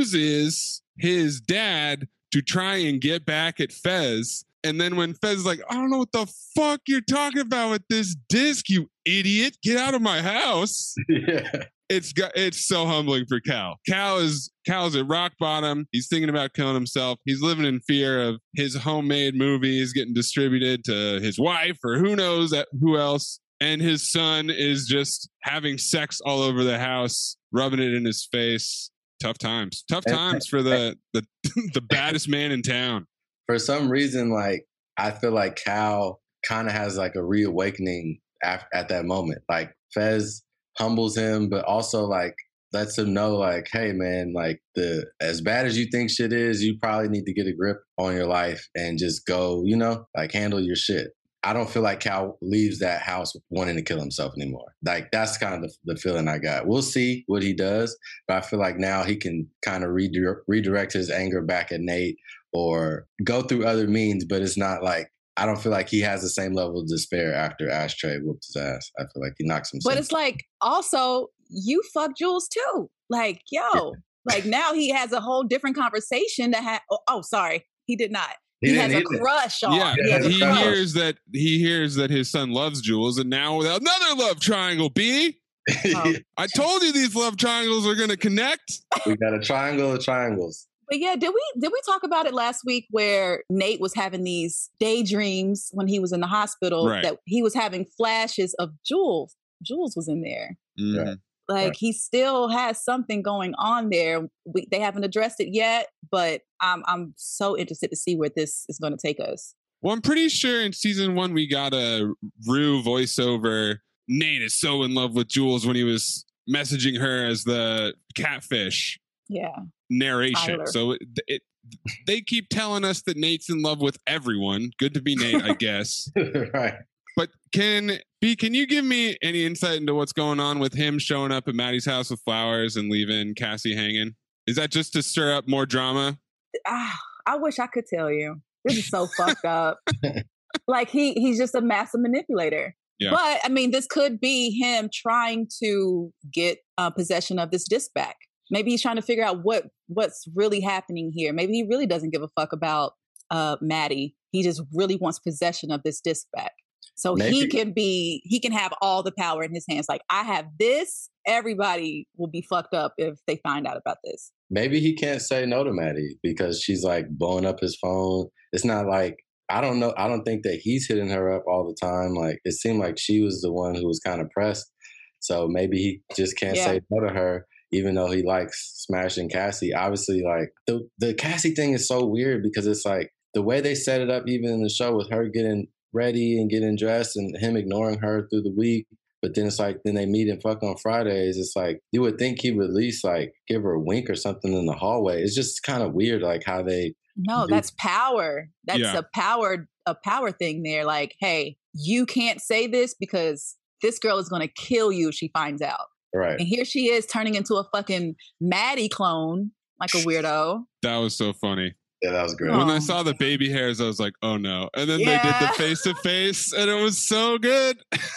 uses his dad to try and get back at Fez. And then when Fez is like, I don't know what the fuck you're talking about with this disc, you idiot, get out of my house. Yeah. It's got, it's so humbling for Cal. Cal is Cal's at rock bottom. He's thinking about killing himself. He's living in fear of his homemade movies getting distributed to his wife or who knows that, who else. And his son is just having sex all over the house, rubbing it in his face. Tough times. Tough times for the the, the baddest man in town. For some reason, like, I feel like Cal kind of has like a reawakening af- at that moment. Like, Fez humbles him, but also like lets him know, like, hey man, like, the as bad as you think shit is, you probably need to get a grip on your life and just go, you know, like, handle your shit. I don't feel like Cal leaves that house wanting to kill himself anymore. Like, that's kind of the, the feeling I got. We'll see what he does, but I feel like now he can kind of redirect, redirect his anger back at Nate or go through other means, but it's not like, I don't feel like he has the same level of despair after Ashtray whooped his ass. I feel like he knocks himself. But it's like, also, you fuck Jules too. Like, yo, like now he has a whole different conversation to have. Oh, oh, sorry, he did not. he, he has a crush on. Yeah, he, has he a crush. hears that he hears that his son loves Jules, and now another love triangle. B. Oh. I told you these love triangles are going to connect. We got a triangle of triangles. But yeah, did we did we talk about it last week where Nate was having these daydreams when he was in the hospital right. that he was having flashes of Jules. Jules was in there. Mm-hmm. Like right. he still has something going on there. We, they haven't addressed it yet, but I'm I'm so interested to see where this is going to take us. Well, I'm pretty sure in season one we got a Rue voiceover. Nate is so in love with Jules when he was messaging her as the catfish. Yeah. Narration. Tyler. So it, it they keep telling us that Nate's in love with everyone. Good to be Nate, I guess. Right. But can B, can you give me any insight into what's going on with him showing up at Maddie's house with flowers and leaving Cassie hanging? Is that just to stir up more drama? Ah, I wish I could tell you. This is so fucked up. Like he he's just a massive manipulator. Yeah. But I mean, this could be him trying to get uh, possession of this disc back. Maybe he's trying to figure out what what's really happening here. Maybe he really doesn't give a fuck about uh, Maddie. He just really wants possession of this disc back. So Maybe. he can be, he can have all the power in his hands. Like, I have this. Everybody will be fucked up if they find out about this. Maybe he can't say no to Maddie because she's like blowing up his phone. It's not like, I don't know. I don't think that he's hitting her up all the time. Like, it seemed like she was the one who was kind of pressed. So maybe he just can't yeah. say no to her, even though he likes smashing Cassie. Obviously, like, the, the Cassie thing is so weird because it's like the way they set it up, even in the show with her getting ready and getting dressed and him ignoring her through the week. But then it's like, then they meet and fuck on Fridays. It's like, you would think he would at least like give her a wink or something in the hallway. It's just kind of weird, like how they. No, do- that's power. That's Yeah. a power, a power thing there. Like, hey, you can't say this because this girl is going to kill you if she finds out. Right. And here she is turning into a fucking Maddie clone, like a weirdo. That was so funny. Yeah, that was great. When Oh. I saw the baby hairs, I was like, oh no. And then Yeah. they did the face to face, and it was so good.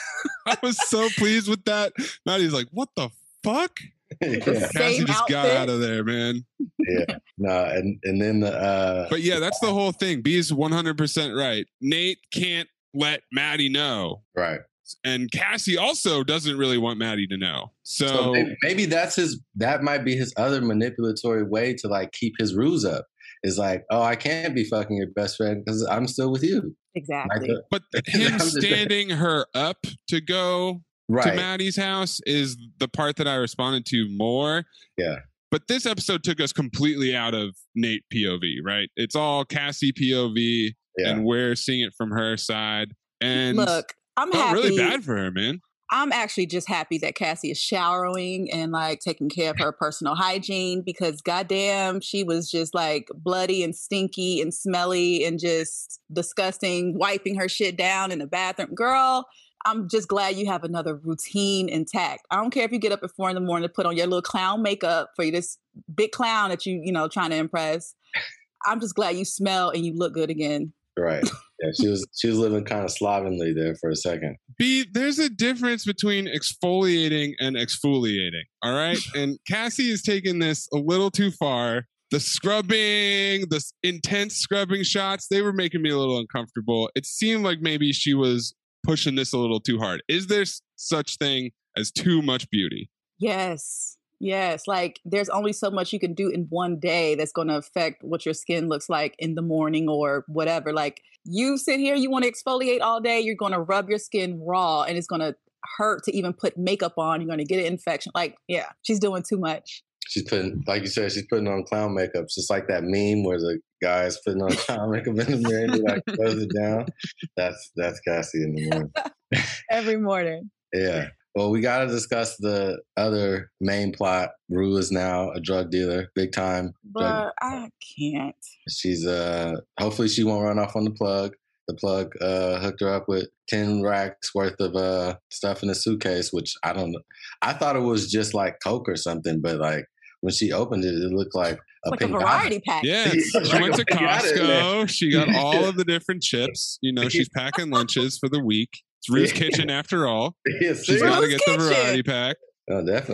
I was so pleased with that. Maddie's like, what the fuck? yeah. Cassie Same just got outfit. out of there, man. Yeah. No, and, and then the. Uh, But yeah, that's the whole thing. B's one hundred percent right. Nate can't let Maddie know. right. And Cassie also doesn't really want Maddie to know. So, So maybe, maybe that's his, that might be his other manipulatory way to like keep his ruse up. Is like, oh, I can't be fucking your best friend because I'm still with you. Exactly. Like, but him I'm just- standing her up to go to right. Maddie's house is the part that I responded to more. Yeah. But this episode took us completely out of Nate P O V, right? It's all Cassie P O V, Yeah. and we're seeing it from her side. And Look, I'm felt happy. really bad for her, man. I'm actually just happy that Cassie is showering and like taking care of her personal hygiene because goddamn, she was just like bloody and stinky and smelly and just disgusting, wiping her shit down in the bathroom. Girl, I'm just glad you have another routine intact. I don't care if you get up at four in the morning to put on your little clown makeup for you, this big clown that you, you know, trying to impress. I'm just glad you smell and you look good again. Right. Yeah. She was, she was living kind of slovenly there for a second. B, there's a difference between exfoliating and exfoliating. All right. And Cassie is taking this a little too far. The scrubbing, the intense scrubbing shots, they were making me a little uncomfortable. It seemed like maybe she was pushing this a little too hard. Is there such thing as too much beauty? Yes. Yes. Like there's only so much you can do in one day that's going to affect what your skin looks like in the morning or whatever. Like you sit here, you want to exfoliate all day, you're going to rub your skin raw and it's going to hurt to even put makeup on. You're going to get an infection. Like, yeah, she's doing too much. She's putting, like you said, she's putting on clown makeup. It's just like that meme where the guy's putting on clown makeup in the mirror and he like throws it down. That's, that's Cassie in the morning. Every morning. Yeah. Well, we got to discuss the other main plot. Rue is now a drug dealer, big time. But I can't. She's uh, hopefully she won't run off on the plug. The plug uh, hooked her up with ten racks worth of uh, stuff in a suitcase, which I don't know. I thought it was just like Coke or something, but like when she opened it, it looked like a, like a variety pack. Yeah, she went to Costco. She got all of the different chips. You know, she's packing lunches for the week. It's Rue's Kitchen after all. Yeah, she's got to get Kitchen. the variety pack. Oh, definitely.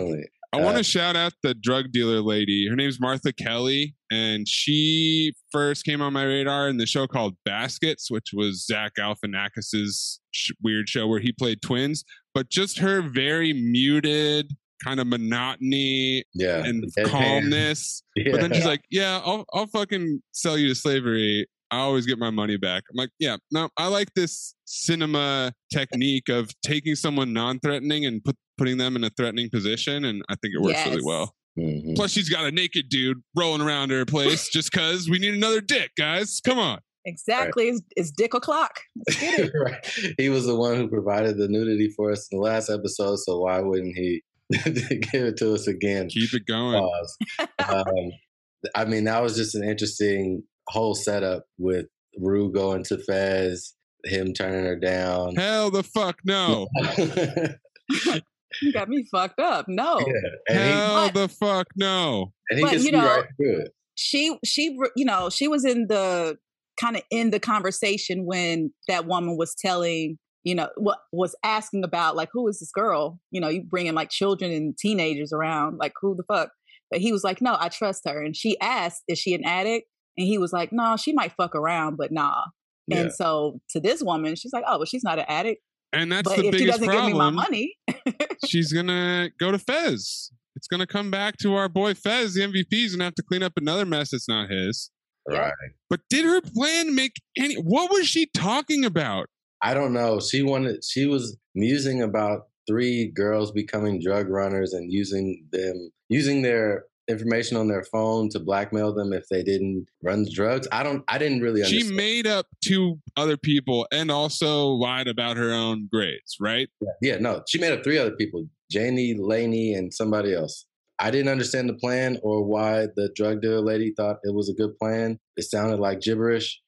I want to shout out the drug dealer lady. Her name's Martha Kelly, and she first came on my radar in the show called Baskets, which was Zach Galifianakis's sh- weird show where he played twins. But just her very muted kind of monotony yeah. and Deadpan. calmness. Yeah. But then she's like, yeah, I'll, I'll fucking sell you to slavery. I always get my money back. I'm like, yeah, no, I like this cinema technique of taking someone non-threatening and put, putting them in a threatening position. And I think it works Yes. really well. Mm-hmm. Plus, she's got a naked dude rolling around her place just because we need another dick, guys. Come on. Exactly. Right. It's, it's dick o'clock. Let's get it. Right. He was the one who provided the nudity for us in the last episode. So why wouldn't he give it to us again? Keep it going. um, I mean, that was just an interesting whole setup with Rue going to Fez, him turning her down. Hell the fuck no. You got me fucked up. No. Yeah. Hell he, the fuck no. And he but, gets you know, right through it. She, she, you know, she was in the kind of in the conversation when that woman was telling, you know, what was asking about, like, who is this girl? You know, you bringing like children and teenagers around, like, who the fuck? But he was like, no, I trust her. And she asked, is she an addict? And he was like, no, she might fuck around, but nah. Yeah. And so to this woman, she's like, oh, well, she's not an addict. And that's but the if biggest she doesn't problem. give me my money, she's gonna go to Fez. It's gonna come back to our boy Fez. The M V P is gonna have to clean up another mess that's not his. Right. But did her plan make any? What was she talking about? I don't know. She wanted. She was musing about three girls becoming drug runners and using them, using their information on their phone to blackmail them if they didn't run the drugs. I don't. I didn't really understand. She made up two other people and also lied about her own grades, right? Yeah, yeah no. She made up three other people: Janie, Lainey, and somebody else. I didn't understand the plan or why the drug dealer lady thought it was a good plan. It sounded like gibberish,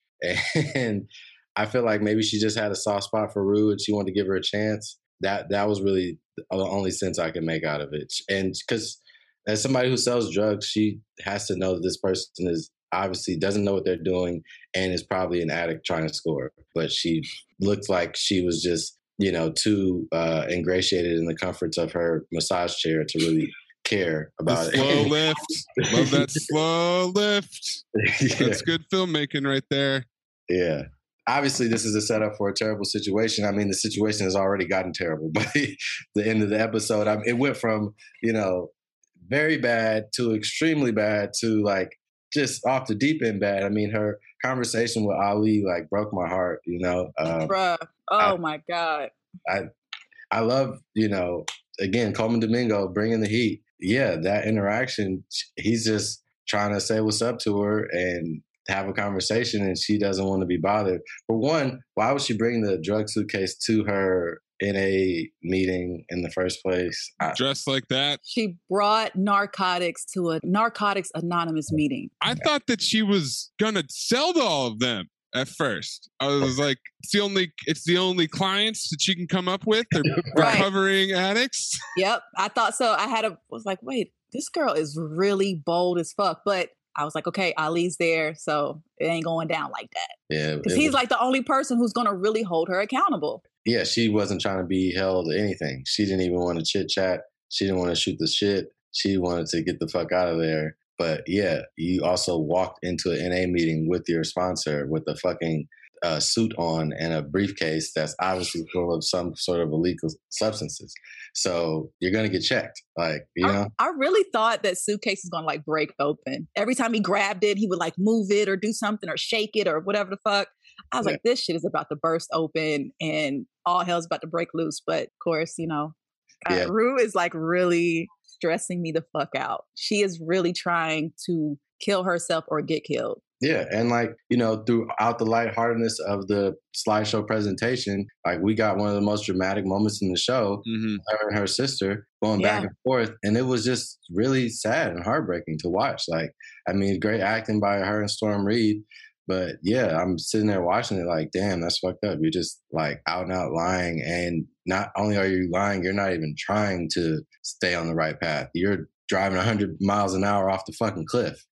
and I feel like maybe she just had a soft spot for Rue and she wanted to give her a chance. That that was really the only sense I could make out of it. And because as somebody who sells drugs, she has to know that this person is obviously doesn't know what they're doing and is probably an addict trying to score. But she looked like she was just, you know, too uh, ingratiated in the comforts of her massage chair to really care about the slow it. Slow lift. Love that slow lift. Yeah. That's good filmmaking right there. Yeah. Obviously, this is a setup for a terrible situation. I mean, the situation has already gotten terrible by the end of the episode. I mean, it went from, you know, very bad to extremely bad to like just off the deep end bad. I mean, her conversation with Ali like broke my heart, you know. Um, Bruh. Oh I, my God. I I love, you know, again, Coleman Domingo bringing the heat. Yeah, that interaction, he's just trying to say what's up to her and have a conversation, and she doesn't want to be bothered. For one, why would she bring the drug suitcase to her N A meeting in the first place? Dressed like that? She brought narcotics to a Narcotics Anonymous meeting. I thought that she was gonna sell to all of them at first. I was like, it's the only it's the only clients that she can come up with. They're right. recovering addicts. Yep, I thought so. I had a was like, wait, this girl is really bold as fuck, but I was like, okay, Ali's there, so it ain't going down like that. Yeah, because he's was, like the only person who's going to really hold her accountable. Yeah, she wasn't trying to be held to anything. She didn't even want to chit chat. She didn't want to shoot the shit. She wanted to get the fuck out of there. But yeah, you also walked into an N A meeting with your sponsor with a fucking uh, suit on and a briefcase that's obviously full of some sort of illegal substances. So you're going to get checked. Like, you know, I, I really thought that suitcase is going to like break open. Every time he grabbed it, he would like move it or do something or shake it or whatever the fuck. I was yeah. like, this shit is about to burst open and all hell's about to break loose. But of course, you know, uh, yeah. Rue is like really stressing me the fuck out. She is really trying to kill herself or get killed. Yeah, and like, you know, throughout the lightheartedness of the slideshow presentation, like we got one of the most dramatic moments in the show, mm-hmm. her and her sister going yeah. back and forth. And it was just really sad and heartbreaking to watch. Like, I mean, great acting by her and Storm Reed. But yeah, I'm sitting there watching it like, damn, that's fucked up. You're just like out and out lying. And not only are you lying, you're not even trying to stay on the right path. You're driving one hundred miles an hour off the fucking cliff.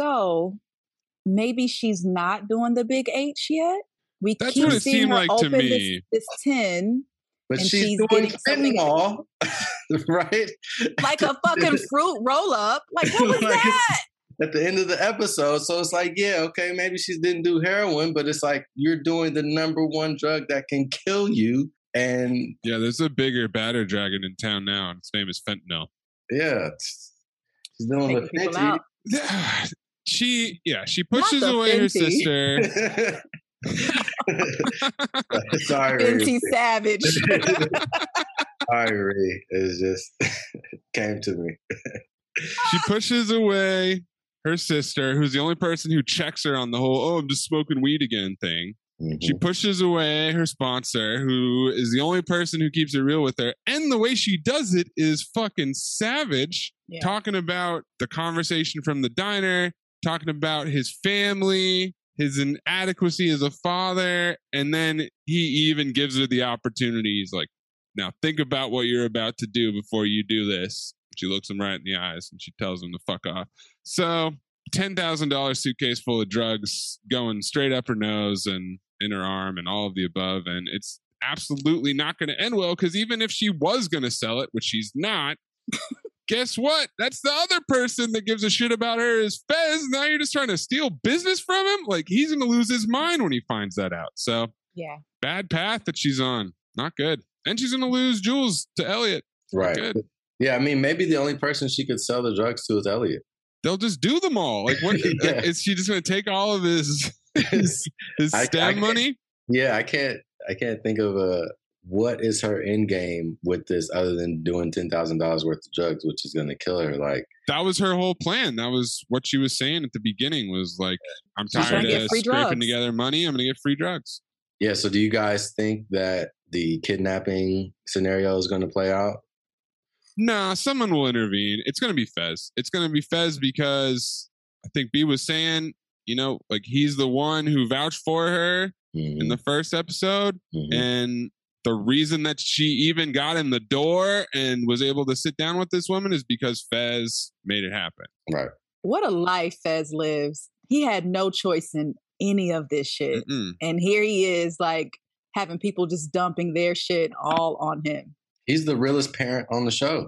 So maybe she's not doing the big H yet. We That's keep what it seeing seemed her like open to me. This, this tin. But and she's, she's doing getting something. fentanyl. right? Like a fucking fruit roll up. Like, what was like that? At the end of the episode. So it's like, yeah, okay, maybe she didn't do heroin, but it's like you're doing the number one drug that can kill you. And yeah, there's a bigger, badder dragon in town now. And its name is fentanyl. Yeah. She's doing the Fenty. She, yeah, she pushes away Fenty. her sister. Sorry, Fenty Savage. Sorry, Ree. It just came to me. She pushes away her sister, who's the only person who checks her on the whole, oh, I'm just smoking weed again thing. Mm-hmm. She pushes away her sponsor, who is the only person who keeps it real with her. And the way she does it is fucking savage. Yeah. Talking about the conversation from the diner, talking about his family, his inadequacy as a father. And then he even gives her the opportunity. He's like, now think about what you're about to do before you do this. She looks him right in the eyes and she tells him to fuck off. So ten thousand dollars suitcase full of drugs going straight up her nose and in her arm and all of the above. And it's absolutely not going to end well, because even if she was going to sell it, which she's not, guess what? That's the other person that gives a shit about her is Fez. Now you're just trying to steal business from him? Like, he's going to lose his mind when he finds that out. So yeah, bad path that she's on. Not good. And she's going to lose Jules to Elliot. Right. Good. Yeah, I mean, maybe the only person she could sell the drugs to is Elliot. They'll just do them all. Like, what? Yeah. Like, is she just going to take all of his his, his I, stem I money? Yeah, I can't. I can't think of a what is her end game with this other than doing ten thousand dollars worth of drugs, which is going to kill her. Like, that was her whole plan. That was what she was saying at the beginning. Was like, I'm tired of scraping drugs. together money. I'm going to get free drugs. Yeah. So, do you guys think that the kidnapping scenario is going to play out? Nah, someone will intervene. It's going to be Fez. It's going to be Fez because I think B was saying, you know, like he's the one who vouched for her mm-hmm. in the first episode. Mm-hmm. And the reason that she even got in the door and was able to sit down with this woman is because Fez made it happen. Right. What a life Fez lives. He had no choice in any of this shit. Mm-mm. And here he is, like, having people just dumping their shit all on him. He's the realest parent on the show.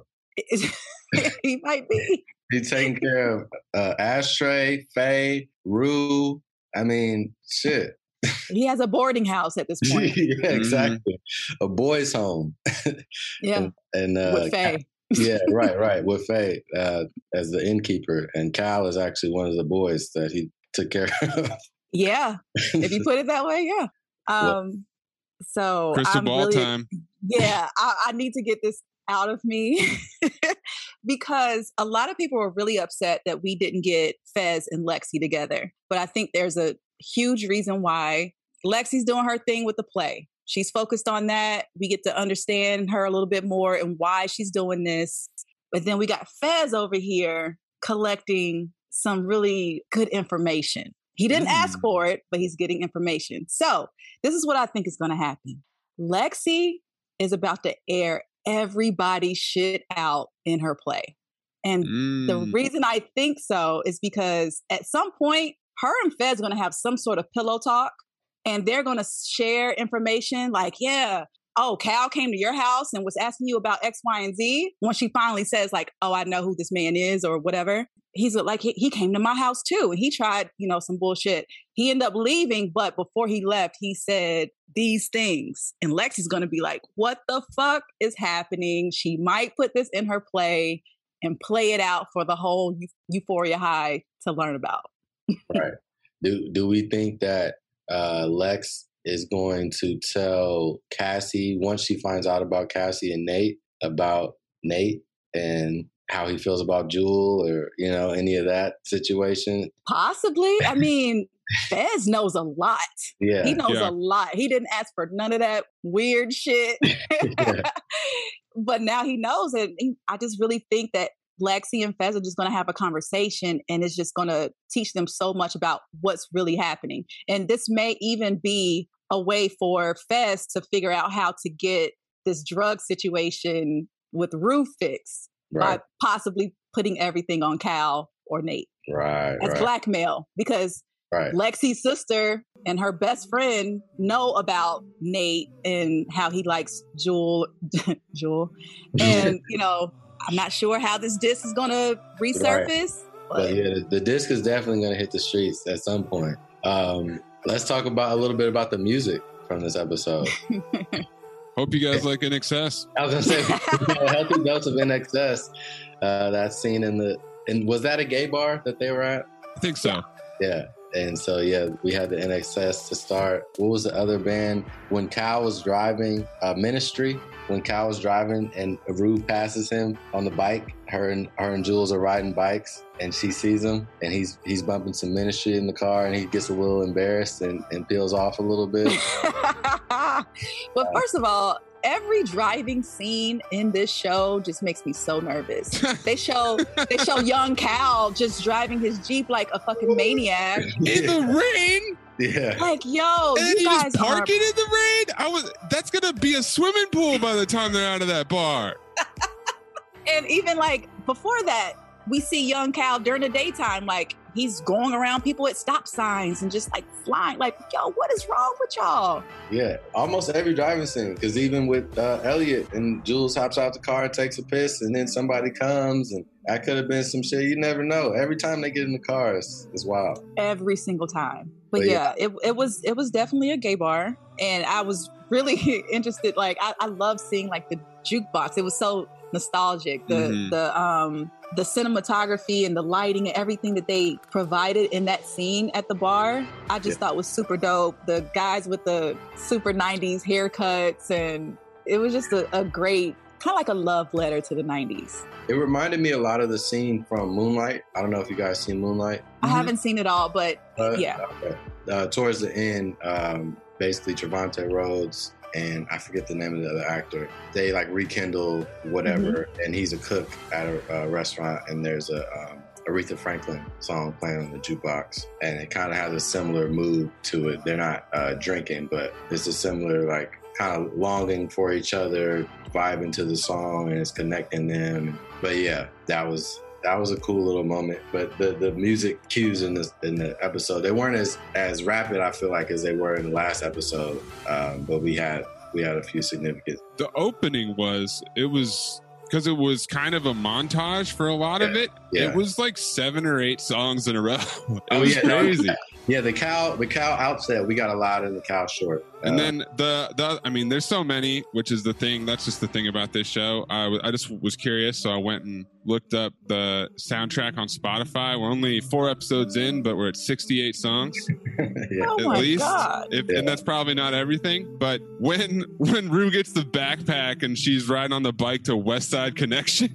He might be. He's taking care of uh, Ashtray, Faye, Rue. I mean, shit. He has a boarding house at this point. Yeah, exactly. Mm-hmm. A boys' home. Yeah. and, and uh, with Faye. Yeah, right, right. With Faye uh, as the innkeeper. And Cal is actually one of the boys that he took care of. Yeah. If you put it that way, yeah. Um, well, so Crystal I'm ball really, time. Yeah, I, I need to get this out of me because a lot of people were really upset that we didn't get Fez and Lexi together. But I think there's a huge reason why. Lexi's doing her thing with the play. She's focused on that. We get to understand her a little bit more and why she's doing this. But then we got Fez over here collecting some really good information. He didn't mm. ask for it, but he's getting information. So this is what I think is going to happen. Lexi is about to air everybody's shit out in her play. And mm. the reason I think so is because at some point, her and Fez are going to have some sort of pillow talk, and they're going to share information like, yeah, oh, Cal came to your house and was asking you about X, Y, and Z. When she finally says like, oh, I know who this man is or whatever. He's like, he, he came to my house too. And he tried, you know, some bullshit. He ended up leaving, but before he left, he said these things. And Lexi's going to be like, what the fuck is happening? She might put this in her play and play it out for the whole Euphoria High to learn about. Right. Do, do we think that uh, Lex is going to tell Cassie, once she finds out about Cassie and Nate, about Nate and how he feels about Jewel, or, you know, any of that situation? Possibly. I mean, Fez knows a lot. Yeah. He knows yeah. a lot. He didn't ask for none of that weird shit. Yeah. But now he knows it. I just really think that Lexi and Fez are just going to have a conversation, and it's just going to teach them so much about what's really happening. And this may even be a way for Fez to figure out how to get this drug situation with Rue fixed. Right. By possibly putting everything on Cal or Nate. Right. As right. blackmail. Because right. Lexi's sister and her best friend know about Nate and how he likes Jewel, Jewel, and you know, I'm not sure how this disc is gonna resurface. Right. But, but yeah, the, the disc is definitely gonna hit the streets at some point. Um, let's talk about a little bit about the music from this episode. Hope you guys like N X S. I was gonna say, you know, healthy dose of N X S. Uh, that scene in the, and was that a gay bar that they were at? I think so. Yeah. And so, yeah, we had the N X S to start. What was the other band? When Cal was driving, uh, Ministry, when Cal was driving and Rue passes him on the bike, her and her and Jules are riding bikes and she sees him and he's he's bumping some Ministry in the car and he gets a little embarrassed and, and peels off a little bit. Well, first of all, every driving scene in this show just makes me so nervous. They show they show young Cal just driving his Jeep like a fucking maniac in the rain. Yeah, like yo, and you guys just parking are... in the rain. I was. That's gonna be a swimming pool by the time they're out of that bar. And even like before that, we see young Cal during the daytime, like he's going around people at stop signs and just like flying. Like, yo, what is wrong with y'all? Yeah, almost every driving scene. Because even with uh, Elliot and Jules hops out the car, takes a piss, and then somebody comes, and that could have been some shit. You never know. Every time they get in the car, it's, it's wild. Every single time. But, but yeah, yeah, it it was it was definitely a gay bar, and I was really interested. Like, I, I love seeing like the jukebox. It was so nostalgic. The Mm-hmm. the um. the cinematography and the lighting and everything that they provided in that scene at the bar, I just yeah. thought was super dope. The guys with the super nineties haircuts, and it was just a, a great, kind of like a love letter to the nineties. It reminded me a lot of the scene from Moonlight. I don't know if you guys seen Moonlight. I mm-hmm. haven't seen it all, but uh, yeah. Okay. Uh, towards the end, um, basically Trevante Rhodes and I forget the name of the other actor, they like rekindle whatever, mm-hmm. and he's a cook at a, a restaurant, and there's a um, Aretha Franklin song playing on the jukebox, and it kind of has a similar mood to it. They're not uh, drinking, but it's a similar like kind of longing for each other, vibing to the song, and it's connecting them. But yeah, that was that was a cool little moment. But the, the music cues in this in the episode, they weren't as as rapid, I feel like, as they were in the last episode. Um, but we had we had a few significant. The opening was it was because it was kind of a montage for a lot yeah, of it. Yeah. It was like seven or eight songs in a row. It oh, was yeah, crazy. No, yeah, the cow the cow outset, we got a lot in the cow short. And uh, then the, the, I mean, there's so many, which is the thing. That's just the thing about this show. I, w- I just was curious, so I went and looked up the soundtrack on Spotify. We're only four episodes in, but we're at sixty-eight songs. yeah. Oh at my least. God. If, Yeah. And that's probably not everything. But when when Rue gets the backpack and she's riding on the bike to West Side Connection,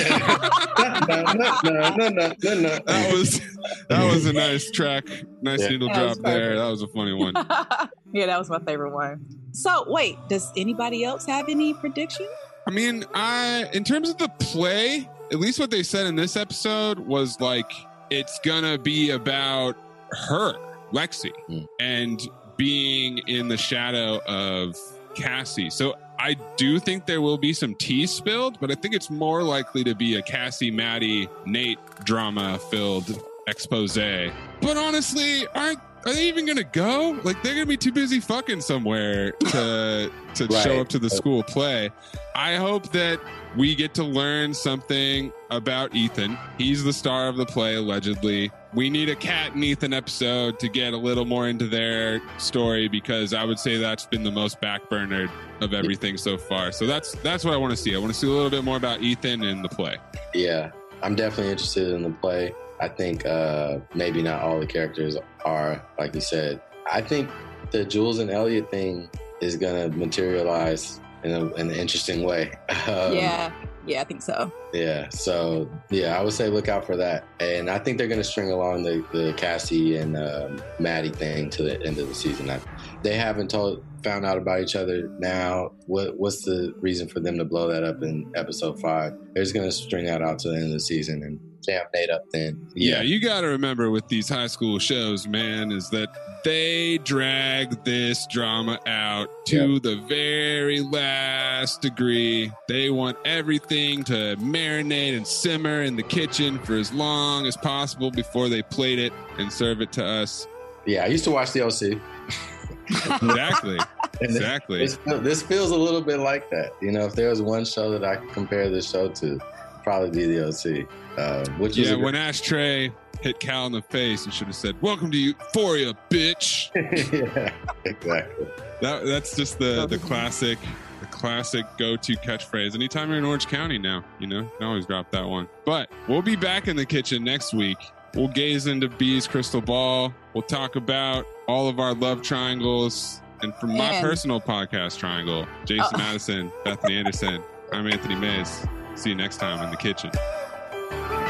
no, no, no, no, no, no, no. that was that was a nice track, nice Yeah. needle That drop was there. perfect. That was a funny one. Yeah, that was my favorite one. So wait, does anybody else have any predictions? I mean, I in terms of the play, at least what they said in this episode was like it's gonna be about her, Lexi, Mm. and being in the shadow of Cassie. So I do think there will be some tea spilled, but I think it's more likely to be a Cassie, Maddie, Nate drama filled expose. But honestly, aren't are they even gonna go? Like they're gonna be too busy fucking somewhere to to Right. show up to the school play. I hope that we get to learn something about Ethan. He's the star of the play, allegedly. We need a Kat and Ethan episode to get a little more into their story, because I would say that's been the most backburnered of everything so far. So that's that's what I want to see. I want to see a little bit more about Ethan in the play. Yeah, I'm definitely interested in the play. I think uh, maybe not all the characters are, like you said. I think the Jules and Elliot thing is going to materialize in, a, in an interesting way. Um, yeah, yeah, I think so. Yeah, so yeah, I would say look out for that. And I think they're going to string along the, the Cassie and um, Maddie thing to the end of the season. I, they haven't told, found out about each other now. What What's the reason for them to blow that up in episode five? They're just going to string that out to the end of the season and jam Nate up then. Yeah, Yeah, you got to remember with these high school shows, man, is that they drag this drama out to Yeah. the very last degree. They want everything to marinate and simmer in the kitchen for as long as possible before they plate it and serve it to us. Yeah, I used to watch the O C. Exactly. Exactly. This, this feels a little bit like that. You know, if there was one show that I could compare this show to, probably be the O C. Uh, which yeah, was when Ashtray hit Cal in the face, you should have said, "Welcome to Euphoria, bitch." Yeah, exactly. That that's just the the classic, the classic go-to catchphrase. Anytime you're in Orange County now, you know, you can always drop that one. But we'll be back in the kitchen next week. We'll gaze into B's crystal ball. We'll talk about all of our love triangles. And from my And- personal podcast triangle, Jason Oh. Madison, Bethany Anderson, I'm Anthony Mays. See you next time in the kitchen.